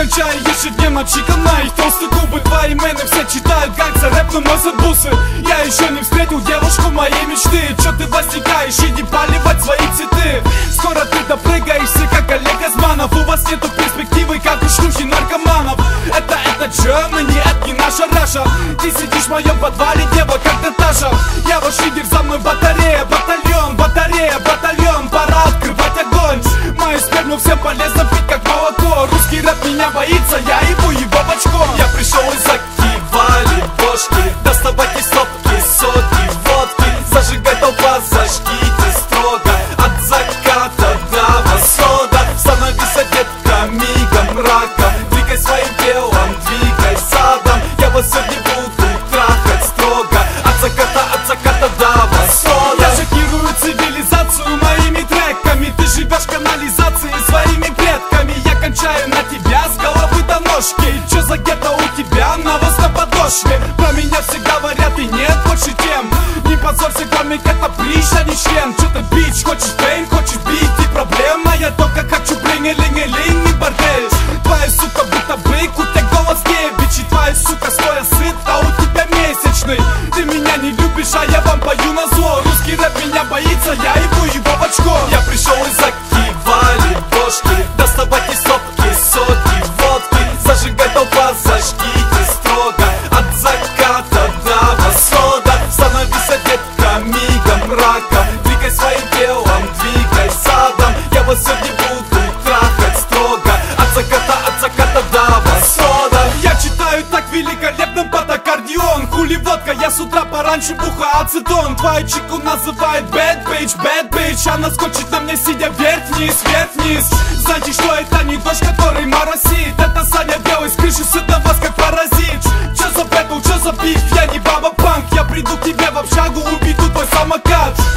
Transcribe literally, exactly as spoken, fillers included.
кончаю ежедневно чиком на их толстые губы. Твои мены все читают, как за рэп, но носят бусы. Я еще не встретил девушку моей мечты. Че ты возникаешь, иди поливать свои цветы. Скоро ты допрыгаешься, как Олег Газманов. У вас нету перспективы, как у шлюхи наркоманов. Это, это Germany, это не наша Раша. Ты сидишь в моем подвале, дева, как Наташа. Я ваш лидер, за мной батарея, батальон, батарея, батальон. Пора открывать огонь. Мою сперму всем полезно пить, как молоко. Русский рэп меня боится, я ебу его в очко. Я пришел из закивали бошки, доставайте стопки, сотки, водки. Зажигай толпа, зажгите строго, от заката до восхода. Становись одетка мигом, раком. Двигай своим телом, двигай задом. Я вас сегодня буду трахать строго, от заката, от заката до восхода. Я шокирую цивилизацию моими треками. Ты живешь в канализации своими предками. Я кончаю на тебя с головы до ножки. Че за гетто у тебя, навоз на подошве? Про меня все говорят и нет больше тем. Не позорься, кроме это прища, не член. Че ты бич, хочешь фейм, хочешь бить и проблема. Я только хочу блинг-линг-линг и бордель. Твоя сука будто бык, у тебя голос девичий. Твоя сука стоя сыт, а у тебя месячный. Ты меня не любишь, а я вам пою на зло. Русский рэп меня боится, я ебу его в очко. Я пришел из закивали бошки, доставайте стопки, сотки, водки. Зажигай толпа, зажгите строго, от заката до восхода. Становись одетка мигом, раком. Двигай своим телом, двигай задом. Я вас сегодня буду трахать строго, от заката, от заката до восхода. Я читаю так великолепно под аккордеон. Хули водка, я с утра пораньше бухаю ацетон. Твою чику называют bad bitch, bad bitch. Она скочит на мне, сидя вверх-вниз, вверх-вниз. Знаете, что это не дождь, который моросит. Это Саня белый с крыши, сыт на вас как паразит. Че за бэтл, че за биф, я не баба панк. Я приду к тебе в общагу, убеду твой самокат.